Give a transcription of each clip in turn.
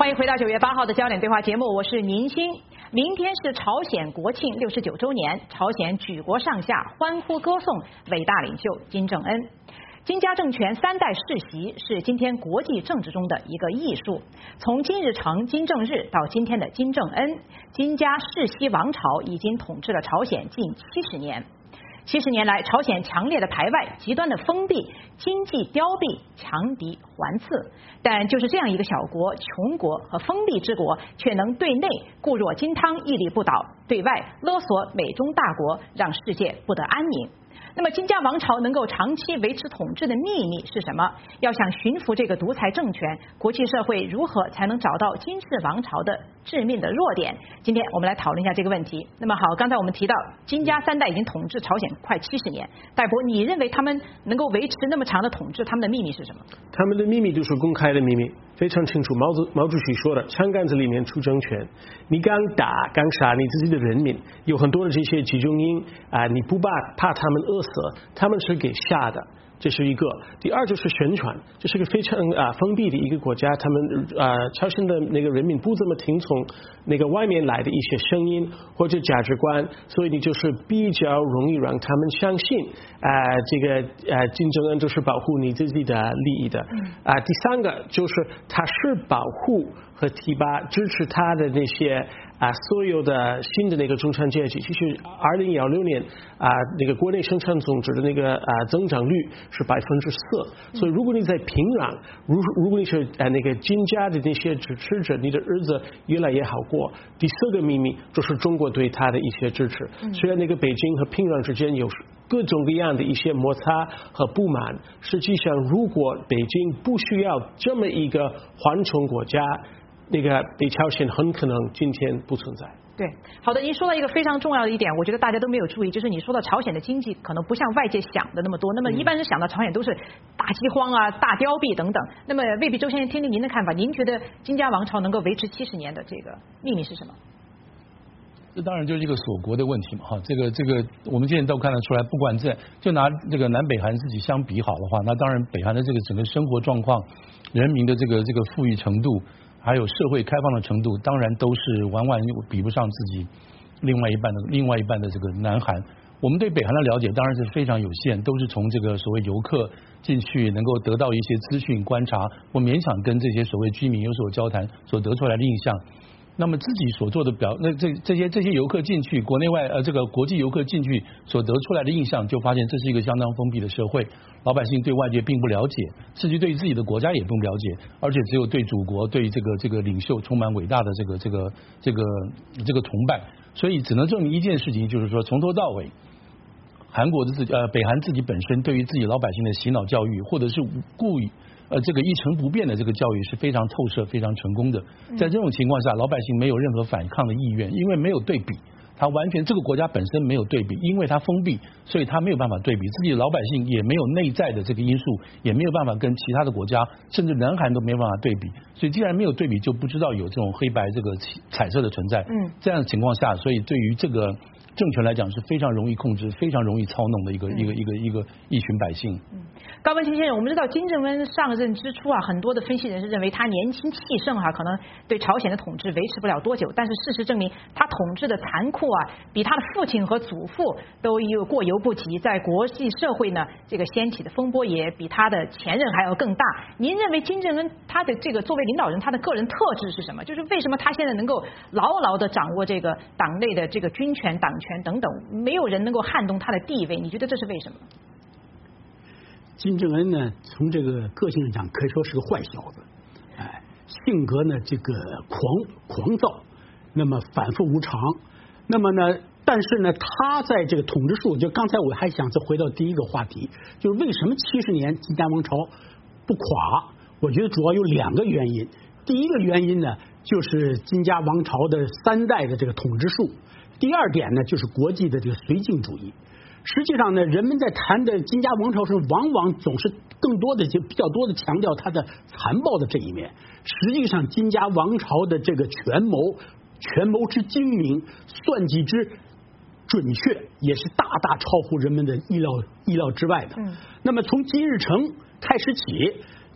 欢迎回到9月8号的焦点对话节目，我是宁欣。明天是朝鲜国庆69周年，朝鲜举国上下欢呼歌颂伟大领袖金正恩。金家政权3代世袭是今天国际政治中的一个艺术。从金日成、金正日到今天的金正恩，金家世袭王朝已经统治了朝鲜近70年。70年来，朝鲜强烈的排外、极端的封闭、经济凋敝、强敌环伺。但就是这样一个小国、穷国和封闭之国，却能对内固若金汤、屹立不倒，对外勒索美中大国，让世界不得安宁。那么金家王朝能够长期维持统治的秘密是什么？要想驯服这个独裁政权，国际社会如何才能找到金氏王朝的致命的弱点？今天我们来讨论一下这个问题。那么好，刚才我们提到金家3代已经统治朝鲜快70年，戴博，你认为他们能够维持那么长的统治，他们的秘密是什么？ 他们的秘密就是公开的秘密，非常清楚。毛主席说的，枪杆子里面出政权，你敢打敢杀你自己的人民，有很多的这些集中营你不怕他们饿死，他们是给吓的。这是一个。第二就是宣传，这是个非常封闭的一个国家，他们朝鲜的那个人民不怎么听从那个外面来的一些声音或者价值观，所以你就是比较容易让他们相信这个金正恩就是保护你自己的利益的。第三个就是他是保护和提拔支持他的那些所有的新的那个中产阶级。其实2016年那个国内生产总值的那个增长率是4%，所以如果你在平壤，如果你是那个金家的那些支持者，你的日子越来越好过。第4个秘密就是中国对他的一些支持。虽然那个北京和平壤之间有各种各样的一些摩擦和不满，实际上如果北京不需要这么一个缓冲国家，那个北朝鲜很可能今天不存在。 对，好的，您说到一个非常重要的一点，我觉得大家都没有注意，就是你说到朝鲜的经济可能不像外界想的那么多。那么一般人想到朝鲜都是大饥荒大凋敝等等。那么未必周先生听听您的看法，您觉得金家王朝能够维持70年的这个秘密是什么？ 这当然就是一个锁国的问题嘛，哈，这个我们现在都看得出来，不管就拿这个南北韩自己相比好的话，那当然北韩的这个整个生活状况、人民的这个富裕程度，还有社会开放的程度，当然都是完比不上自己另外一半的这个南韩。我们对北韩的了解当然是非常有限，都是从这个所谓游客进去能够得到一些资讯观察，或勉强跟这些所谓居民有所交谈所得出来的印象。那么自己所做的这些游客进去，国内外这个国际游客进去所得出来的印象，就发现这是一个相当封闭的社会，老百姓对外界并不了解，甚至对自己的国家也并不了解，而且只有对祖国、对这个领袖充满伟大的这个崇拜，所以只能证明一件事情，就是说从头到尾，北韩自己本身对于自己老百姓的洗脑教育，或者是故意这个一成不变的这个教育是非常透彻、非常成功的。在这种情况下，老百姓没有任何反抗的意愿，因为没有对比，他完全这个国家本身没有对比，因为它封闭，所以他没有办法对比，自己的老百姓也没有内在的这个因素，也没有办法跟其他的国家，甚至南韩都没有办法对比。所以既然没有对比，就不知道有这种黑白这个彩色的存在。这样的情况下，所以对于这个政权来讲是非常容易控制、非常容易操弄的一群百姓。 高文清先生，我们知道金正恩上任之初很多的分析人士认为他年轻气盛可能对朝鲜的统治维持不了多久。但是事实证明，他统治的残酷比他的父亲和祖父都过犹不及。在国际社会呢，这个掀起的风波也比他的前任还要更大。您认为金正恩他的这个作为领导人，他的个人特质是什么？就是为什么他现在能够牢牢地掌握这个党内的这个军权、党权等等，没有人能够撼动他的地位？你觉得这是为什么？ 金正恩呢，从这个个性上讲，可以说是个坏小子，性格呢这个狂躁，那么反复无常，那么呢，但是呢，他在这个统治术，就刚才我还想再回到第一个话题，就是为什么70年金家王朝不垮？我觉得主要有2个原因。第一个原因呢，就是金家王朝的3代的这个统治术；第二点呢，就是国际的这个绥靖主义。实际上呢，人们在谈的金家王朝时，往往总是比较多的强调它的残暴的这一面。实际上，金家王朝的这个权谋之精明，算计之准确，也是大大超乎人们的意料之外的。那么从金日成开始起，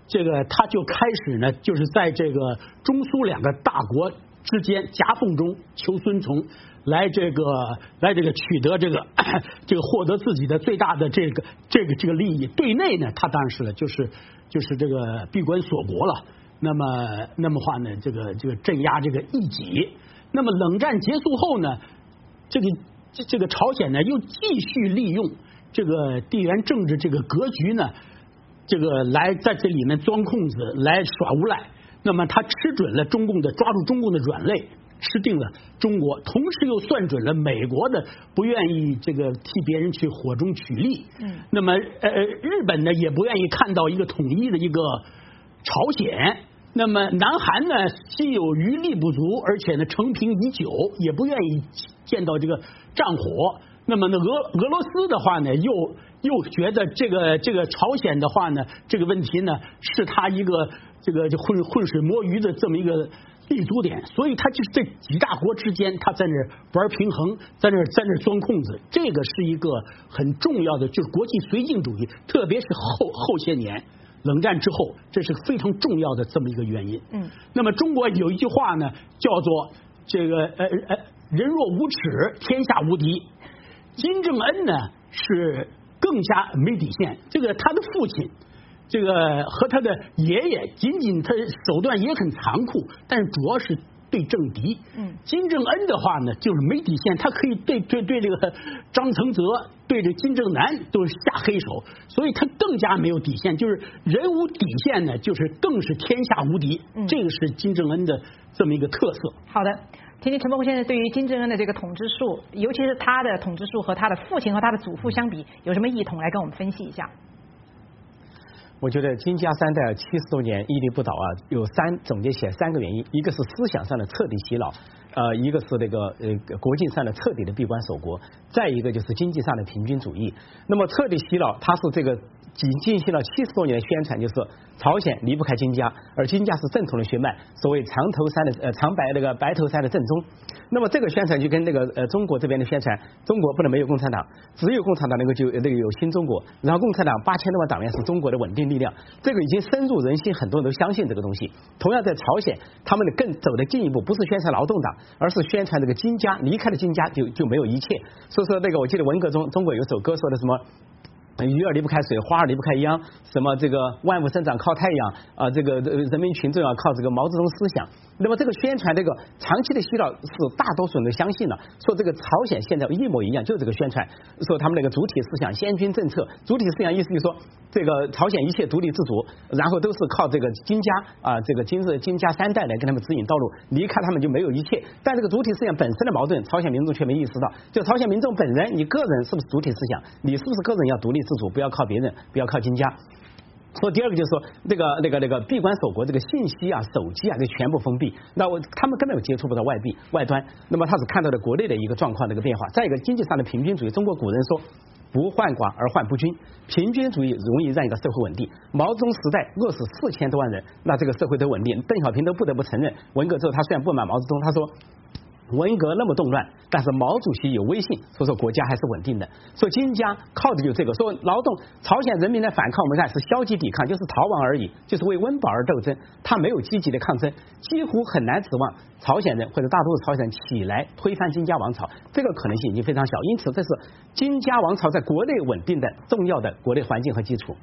这个他就开始呢，就是在这个中苏两个大国之间夹缝中求孙从，来这个取得这个获得自己的最大的这个利益。对内呢，他当然是了，就是这个闭关锁国了。那么话呢，这个镇压这个异己。那么冷战结束后呢，这个朝鲜呢又继续利用这个地缘政治这个格局呢，这个来在这里面钻空子，来耍无赖。那么他吃准了抓住中共的软肋，吃定了中国，同时又算准了美国的不愿意这个替别人去火中取栗。那么日本呢也不愿意看到一个统一的一个朝鲜。那么南韩呢，既有余力不足，而且呢成平已久，也不愿意见到这个战火。那么呢，俄罗斯的话呢，又觉得这个朝鲜的话呢，这个问题呢是他一个这个浑水摸鱼的这么一个立足点，所以他就是这几大国之间，他在那玩平衡，在那钻空子，这个是一个很重要的，就是国际绥靖主义，特别是后些年。冷战之后，这是非常重要的这么一个原因。那么中国有一句话呢，叫做这个人若无耻，天下无敌。金正恩呢是更加没底线，这个他的父亲，这个和他的爷爷，仅仅他手段也很残酷，但是主要是对政敌。金正恩的话呢，就是没底线，他可以对这个张承泽，对这金正男都是下黑手，所以他更加没有底线，就是人无底线呢，就是更是天下无敌。这个是金正恩的这么一个特色。 好的，听听陈伯虎先生对于金正恩的这个统治术，尤其是他的统治术和他的父亲和他的祖父相比，有什么异同，来跟我们分析一下。 我觉得金家三代70多年屹立不倒啊，总结起来3个原因，一个是思想上的彻底洗脑，一个是那个国境上的彻底的闭关锁国，再一个就是经济上的平均主义。那么彻底洗脑，它是这个进行了70多年的宣传，就是朝鲜离不开金家，而金家是正统的血脉，所谓白头山的正宗。那么这个宣传就跟那个中国这边的宣传，中国不能没有共产党，只有共产党能够有新中国，然后共产党8000多万党员是中国的稳定力量，这个已经深入人心，很多人都相信这个东西。同样在朝鲜，他们更走得进一步，不是宣传劳动党，而是宣传这个金家，离开了金家就没有一切。所以说那个我记得文革中中国有首歌说的什么鱼儿离不开水，花儿离不开秧，什么这个万物生长靠太阳啊，这个人民群众要靠这个毛泽东思想。那么这个宣传这个长期的洗脑是大多数人都相信了，说这个朝鲜现在一模一样，就是这个宣传，说他们那个主体思想先军政策，主体思想意思就是说这个朝鲜一切独立自主，然后都是靠这个金家啊，这个金家三代来给他们指引道路，离开他们就没有一切。但这个主体思想本身的矛盾，朝鲜民众却没意识到。就朝鲜民众本人，你个人是不是主体思想？你是不是个人要独立自主，不要靠别人，不要靠金家？所以第二个就是说，那个闭关锁国，这个信息啊、手机啊，这全部封闭，他们根本接触不到外端。那么他只看到了国内的一个状况的一个变化。再一个，经济上的平均主义，中国古人说不患寡而患不均，平均主义容易让一个社会稳定。毛泽东时代饿死4000多万人，那这个社会都稳定。邓小平都不得不承认，文革之后他虽然不满毛泽东，他说文革那么动乱，但是毛主席有威信，所以说国家还是稳定的。所以金家靠的就是这个，说劳动朝鲜人民的反抗，我们看是消极抵抗，就是逃亡而已，就是为温饱而斗争，他没有积极的抗争，几乎很难指望朝鲜人或者大多数朝鲜人起来推翻金家王朝，这个可能性已经非常小。因此，这是金家王朝在国内稳定的重要的国内环境和基础。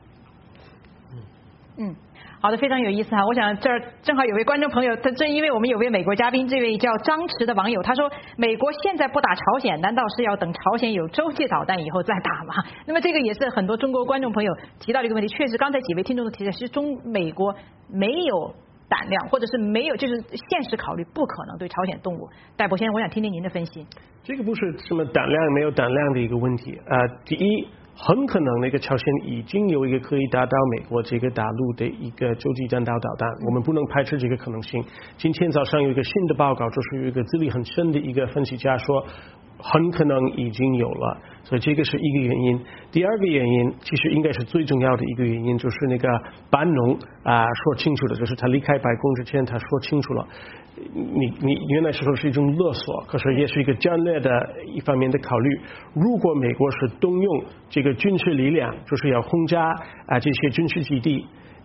好的，非常有意思哈。我想这儿正好有位观众朋友，他正因为我们有位美国嘉宾，这位叫张弛的网友，他说美国现在不打朝鲜，难道是要等朝鲜有洲际导弹以后再打吗？那么这个也是很多中国观众朋友提到这个问题，确实刚才几位听众都提到，其实美国没有胆量，或者是没有就是现实考虑不可能对朝鲜动武。戴博先生，我想听听您的分析。 这个不是什么胆量没有胆量的一个问题第一，很可能那个朝鲜已经有一个可以打到美国这个大陆的一个洲际弹道导弹，我们不能排斥这个可能性。今天早上有一个新的报告，就是有一个资历很深的一个分析家说很可能已经有了，所以这个是一个原因。第二个原因其实应该是最重要的一个原因，就是那个班农说清楚的，就是他离开白宫之前他说清楚了，你原来是说是一种勒索，可是也是一个战略的一方面的考虑。如果美国是动用这个军事力量，就是要轰炸这些军事基地，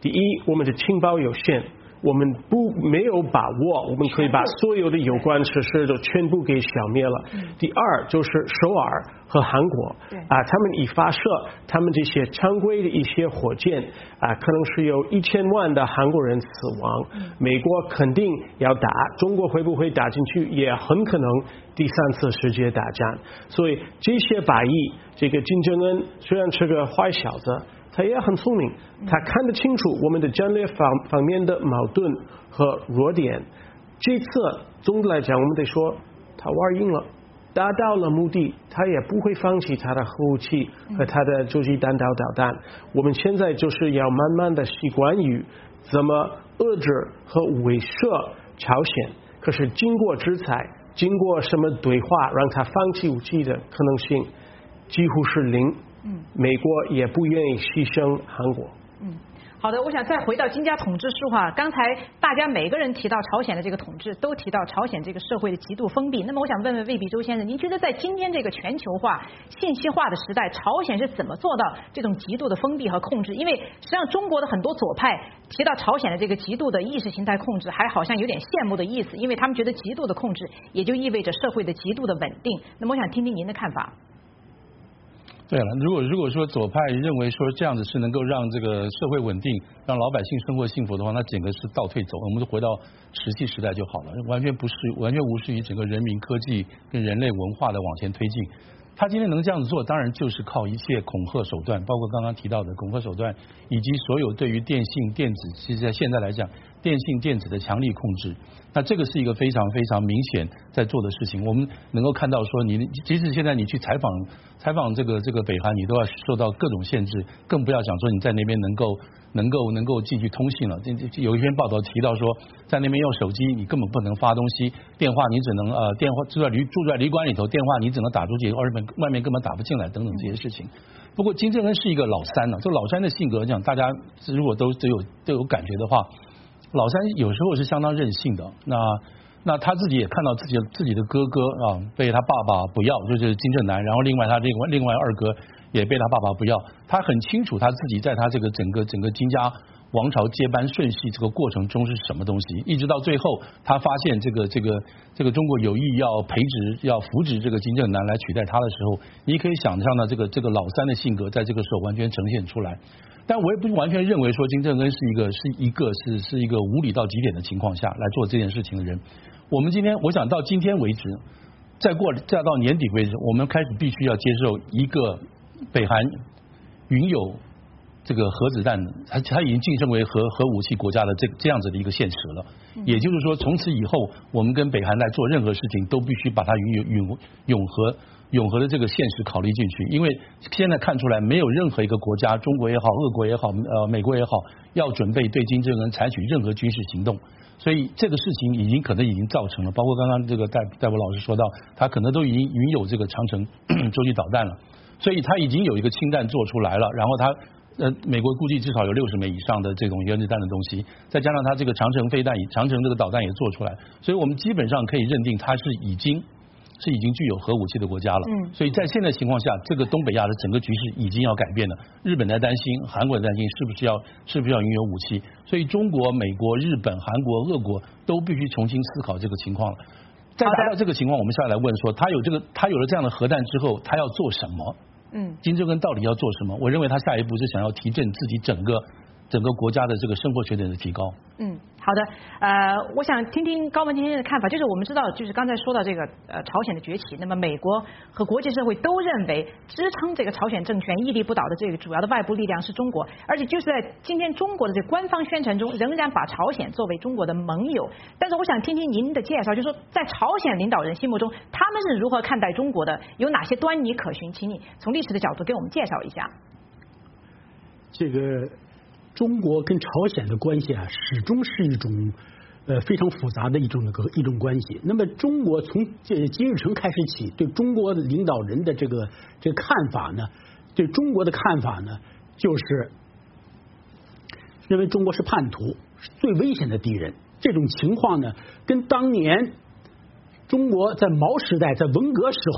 第一，我们的情报有限。我们没有把握，我们可以把所有的有关设施都全部给消灭了。第二就是首尔和韩国他们一发射他们这些常规的一些火箭可能是有1000万的韩国人死亡。美国肯定要打，中国会不会打进去，也很可能第3次世界大战。所以这些把义，这个金正恩虽然是个坏小子，他也很聪明，他看得清楚我们的战略方面的矛盾和弱点。这次总的来讲，我们得说他玩赢了，达到了目的，他也不会放弃他的核武器和他的洲际弹道导弹。我们现在就是要慢慢的习惯于怎么遏制和威慑朝鲜。可是经过制裁，经过什么对话让他放弃武器的可能性几乎是0。美国也不愿意牺牲韩国。 好的，我想再回到金家统治书哈，刚才大家每个人提到朝鲜的这个统治，都提到朝鲜这个社会的极度封闭。那么我想问问魏必周先生，您觉得在今天这个全球化、信息化的时代，朝鲜是怎么做到这种极度的封闭和控制？因为实际上中国的很多左派提到朝鲜的这个极度的意识形态控制，还好像有点羡慕的意思，因为他们觉得极度的控制也就意味着社会的极度的稳定。那么我想听听您的看法。 对了，如果说左派认为说这样子是能够让这个社会稳定，让老百姓生活幸福的话，那整个是倒退走，我们就回到17时代就好了，完全无视于整个人民科技跟人类文化的往前推进。他今天能这样子做，当然就是靠一切恐吓手段，包括刚刚提到的恐吓手段，以及所有对于电信电子，其实在现在来讲，电信电子的强力控制。那这个是一个非常非常明显在做的事情。我们能够看到说，即使现在你去采访这个北韩，你都要受到各种限制，更不要讲说你在那边能够继续通信了。有一篇报道提到说，在那边用手机你根本不能发东西，电话你只能电话住在旅馆里头，电话你只能打出去，外面根本打不进来等等这些事情。不过金正恩是一个老三呢，就老三的性格讲，大家如果都有感觉的话，老三有时候是相当任性的。那他自己也看到自己的哥哥被他爸爸不要，就是金正男，然后另外二哥也被他爸爸不要。他很清楚他自己在他这个整个金家王朝接班顺序这个过程中是什么东西，一直到最后他发现这个中国有意要扶植这个金正男来取代他的时候，你可以想象到这个老三的性格在这个时候完全呈现出来。但我也不完全认为说金正恩是一个无理到极点的情况下来做这件事情的人。我想到今天为止，再到年底为止，我们开始必须要接受一个北韩拥有这个核子弹，它已经晋升为核武器国家的这样子的一个现实了。也就是说，从此以后，我们跟北韩来做任何事情，都必须把它永和的这个现实考虑进去。因为现在看出来，没有任何一个国家，中国也好，俄国也好，美国也好，要准备对金正恩采取任何军事行动。所以这个事情可能已经造成了，包括刚刚这个戴博老师说到，他可能都已经拥有这个长城洲际导弹了，所以他已经有一个氢弹做出来了，然后美国估计至少有60枚以上的这种原子弹的东西，再加上它这个长城这个导弹也做出来，所以我们基本上可以认定它是已经具有核武器的国家了。所以在现在情况下，这个东北亚的整个局势已经要改变了。日本在担心，韩国在担心是不是要拥有武器，所以中国、美国、日本、韩国、俄国都必须重新思考这个情况了。在达到这个情况，我们下来问说，他有了这样的核弹之后，他要做什么？金正恩到底要做什么？我认为他下一步是想要提振自己整个国家的这个生活水准的提高。 好的，我想听听高文先生的看法。就是我们知道，就是刚才说到这个朝鲜的崛起，那么美国和国际社会都认为支撑这个朝鲜政权屹立不倒的这个主要的外部力量是中国，而且就是在今天中国的这官方宣传中，仍然把朝鲜作为中国的盟友。但是我想听听您的介绍，就是说在朝鲜领导人心目中，他们是如何看待中国的，有哪些端倪可循？请你从历史的角度给我们介绍一下。 这个中国跟朝鲜的关系始终是一种非常复杂的一种关系。那么中国从金日成开始起，对中国领导人的这个看法呢，对中国的看法呢，就是认为中国是叛徒，是最危险的敌人。这种情况呢，跟当年中国在毛时代、在文革时候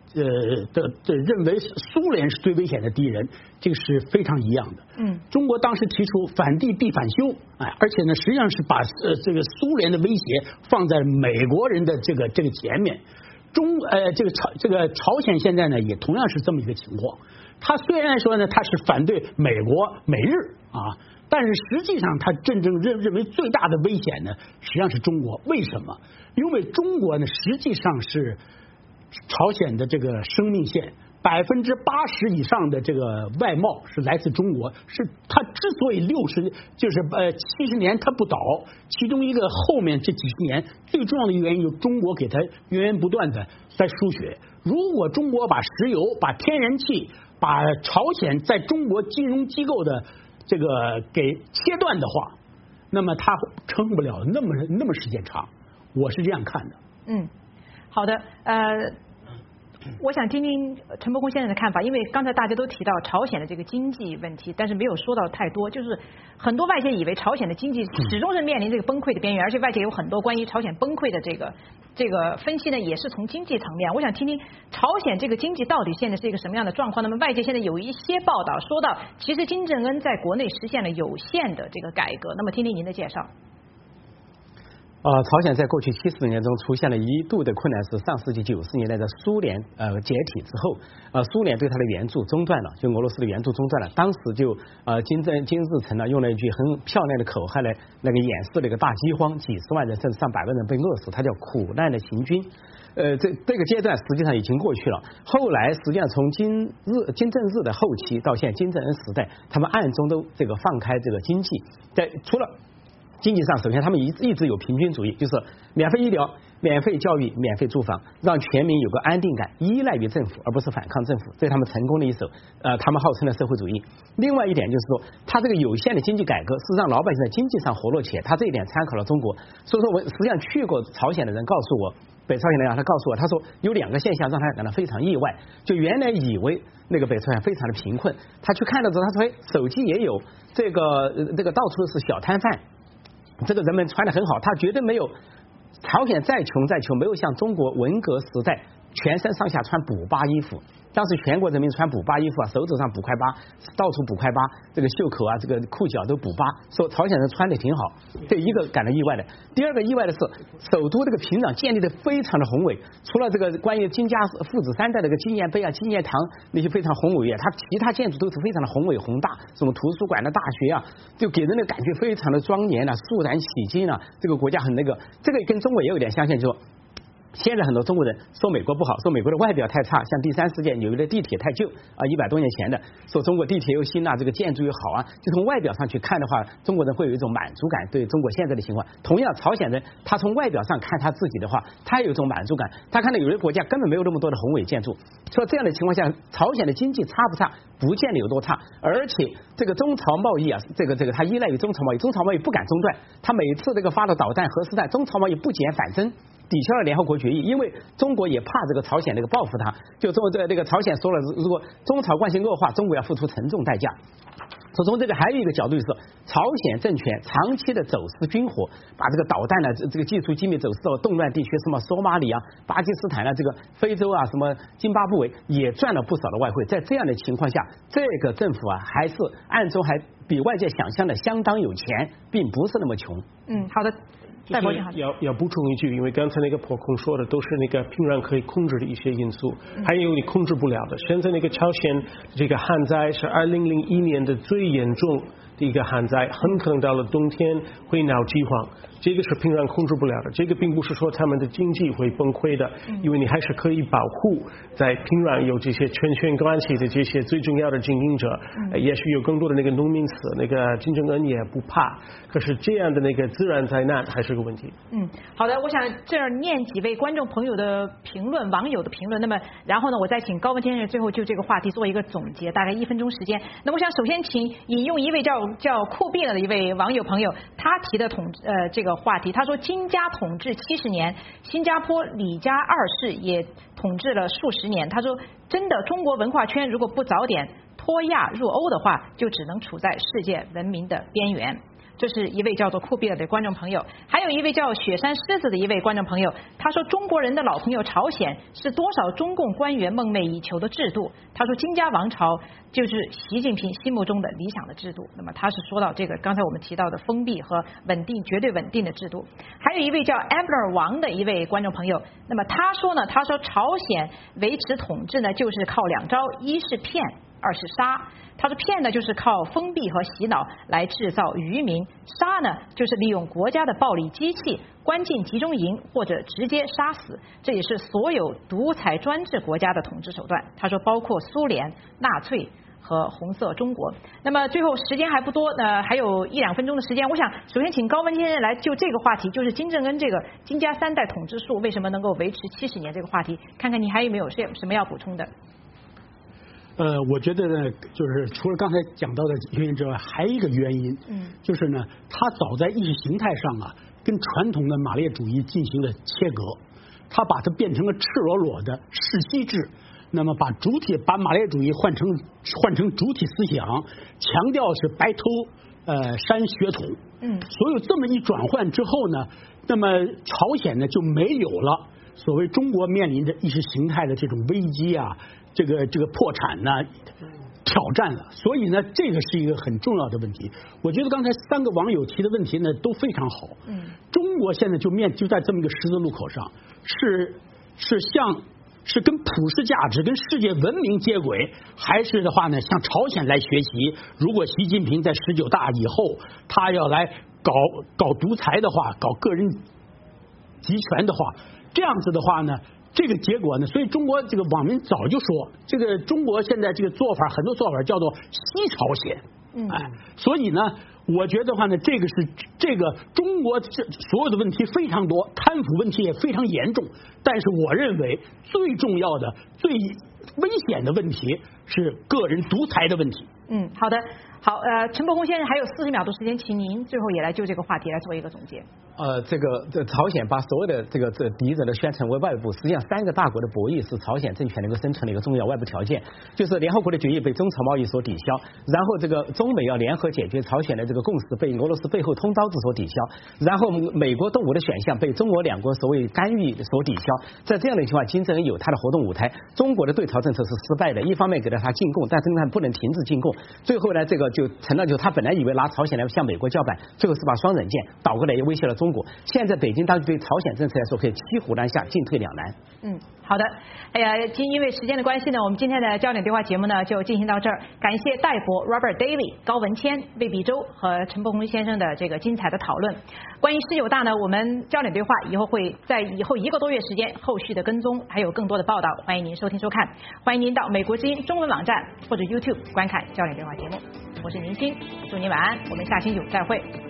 认为苏联是最危险的敌人，这个是非常一样的。中国当时提出反帝必反修，而且呢，实际上是把这个苏联的威胁放在美国人的这个前面。这个朝鲜现在呢也同样是这么一个情况。他虽然说呢他是反对美国美日啊，但是实际上他真正认为最大的危险呢，实际上是中国。为什么？因为中国呢实际上是朝鲜的这个生命线，80%以上的这个外贸是来自中国。是它之所以70年它不倒，其中一个后面这几十年最重要的原因就是中国给它源源不断的在输血。如果中国把石油、把天然气、把朝鲜在中国金融机构的这个给切断的话，那么它撑不了那么时间长。我是这样看的。 好的，我想听听陈伯公先生的看法，因为刚才大家都提到朝鲜的这个经济问题，但是没有说到太多，就是很多外界以为朝鲜的经济始终是面临这个崩溃的边缘，而且外界有很多关于朝鲜崩溃的这个分析呢，也是从经济层面。我想听听朝鲜这个经济到底现在是一个什么样的状况。那么外界现在有一些报道说到，其实金正恩在国内实现了有限的这个改革，那么听听您的介绍。 朝鲜在过去70年中出现了一度的困难，是上世纪90年代的苏联解体之后，苏联对它的援助中断了，就俄罗斯的援助中断了。当时就金日成呢用了一句很漂亮的口号来那个掩饰了一个大饥荒，几十万人甚至上百万人被饿死，它叫苦难的行军。这个阶段实际上已经过去了。后来实际上从金正日的后期到现在金正恩时代，他们暗中都这个放开这个经济，除了经济上，首先他们一直有平均主义，就是免费医疗、免费教育、免费住房，让全民有个安定感，依赖于政府而不是反抗政府，这是他们成功的一手。他们号称的社会主义。另外一点就是说，他这个有限的经济改革是让老百姓在经济上活络起来，他这一点参考了中国。所以说我实际上去过朝鲜的人告诉我，北朝鲜人他告诉我，他说有2个现象让他感到非常意外。就原来以为那个北朝鲜非常的贫困，他去看了之后，他说手机也有，这个到处是小摊贩。这个人们穿得很好，他绝对没有朝鲜再穷，没有像中国文革时代全身上下穿补巴衣服。当时全国人民穿补巴衣服手指上补块疤，到处补块疤，这个袖口这个裤脚都补疤，说朝鲜人穿得挺好，这一个感到意外的。第二个意外的是，首都这个屏障建立的非常的宏伟，除了这个关于金家父子3代这个纪念碑纪念堂那些非常宏伟，它其他建筑都是非常的宏伟宏大，什么图书馆大学就给人的感觉非常的庄严肃然起敬这个国家很那个，这个跟中国也有点相像，就现在很多中国人说美国不好，说美国的外表太差，像第3世界纽约的地铁太旧100多年前的，说中国地铁又新这个建筑又好就从外表上去看的话，中国人会有一种满足感，对中国现在的情况。同样朝鲜人他从外表上看他自己的话，他有一种满足感，他看到有的国家根本没有那么多的宏伟建筑。说这样的情况下，朝鲜的经济差不差？不见得有多差，而且这个中朝贸易这个他依赖于中朝贸易，中朝贸易不敢中断，他每次这个发了导弹核试弹，中朝贸易不减反增，抵消了联合国决议。因为中国也怕这个朝鲜那个报复他，就这个朝鲜说了，如果中朝关系恶化，中国要付出沉重代价。从这个还有一个角度就是，朝鲜政权长期的走私军火，把这个导弹这个技术机密走私到动乱地区，什么索马里巴基斯坦这个非洲什么津巴布韦，也赚了不少的外汇。在这样的情况下，这个政府还是暗中还比外界想象的相当有钱，并不是那么穷。 好的。 要补充一句，因为刚才那个破空说的都是那个平壤可以控制的一些因素，还有你控制不了的。现在那个朝鲜这个旱灾是2001年的最严重的一个旱灾，很可能到了冬天会闹饥荒，这个是平壤控制不了的。这个并不是说他们的经济会崩溃的，因为你还是可以保护在平壤有这些权权关系的这些最重要的经营者，也许有更多的那个农民死，那个金正恩也不怕。可是这样的那个自然灾难还是个问题。 好的，我想这儿念几位观众朋友的评论，网友的评论。那么然后呢，我再请高文先生最后就这个话题做一个总结，大概1分钟时间。那我想首先请引用一位叫酷毙了的一位网友朋友，他提的这个话题，他说金家统治70年，新加坡李家2世也统治了数十年。他说真的，中国文化圈如果不早点脱亚入欧的话，就只能处在世界文明的边缘。 这是一位叫做酷比尔的观众朋友，还有一位叫雪山狮子的一位观众朋友，他说中国人的老朋友朝鲜是多少中共官员梦寐以求的制度。他说金家王朝就是习近平心目中的理想的制度。那么他是说到这个刚才我们提到的封闭和稳定、绝对稳定的制度。还有一位叫 Ambler 王的一位观众朋友，那么他说呢，他说朝鲜维持统治呢就是靠2招，一是骗，二是杀。他说骗呢就是靠封闭和洗脑来制造愚民，杀呢就是利用国家的暴力机器关进集中营或者直接杀死，这也是所有独裁专制国家的统治手段。他说包括苏联、纳粹和红色中国。那么最后时间还不多，还有1-2分钟的时间，我想首先请高文先生来就这个话题，就是金正恩这个金家3代统治术为什么能够维持70年这个话题，看看你还有没有什么要补充的。 我觉得呢，就是除了刚才讲到的原因之外，还有一个原因，就是呢，他早在意识形态上啊，跟传统的马列主义进行了切割，他把它变成了赤裸裸的世袭制，那么把马列主义换成主体思想，强调是白头山血统，所有这么一转换之后呢，那么朝鲜呢就没有了所谓中国面临着意识形态的这种危机啊。这个破产呢挑战了，所以呢这个是一个很重要的问题。我觉得刚才3个网友提的问题呢都非常好。中国现在就在这么一个十字路口上，是跟普世价值、跟世界文明接轨，还是的话呢向朝鲜来学习？如果习近平在19大以后，他要来搞独裁的话，搞个人集权的话，这样子的话呢？这个结果呢，所以中国这个网民早就说，这个中国现在这个做法，很多做法叫做西朝鲜，所以呢，我觉得话呢，这个中国所有的问题非常多，贪腐问题也非常严重，但是我认为最重要的、最危险的问题是个人独裁的问题。 好的，好，陈伯宏先生还有40秒的时间，请您最后也来就这个话题来做一个总结。 这朝鲜把所有的这个敌人都宣称为外部，实际上3个大国的博弈是朝鲜政权能够生存的一个重要外部条件，就是联合国的决议被中朝贸易所抵消，然后这个中美要联合解决朝鲜的这个共识被俄罗斯背后通刀子所抵消，然后美国动武的选项被中俄2国所谓干预所抵消。在这样的情况，金正恩有他的活动舞台，中国的对朝政策是失败的，一方面给了他进贡，但是他不能停止进贡，最后呢这个就成了，就他本来以为拿朝鲜来向美国叫板，最后是把双刃剑倒过来威胁了中国。现在北京当局对朝鲜政策来说可以骑虎难下，进退两难。 好的，因为时间的关系呢，我们今天的焦点对话节目呢就进行到这儿。感谢戴博、Robert Daly、高文谦、魏必洲和陈伯宏先生的这个精彩的讨论。关于19大呢，我们焦点对话以后会在以后1个多月时间后续的跟踪，还有更多的报道，欢迎您收听收看。欢迎您到美国之音中文网站或者 YouTube 观看焦点对话节目。我是宁鑫，祝您晚安，我们下星期5再会。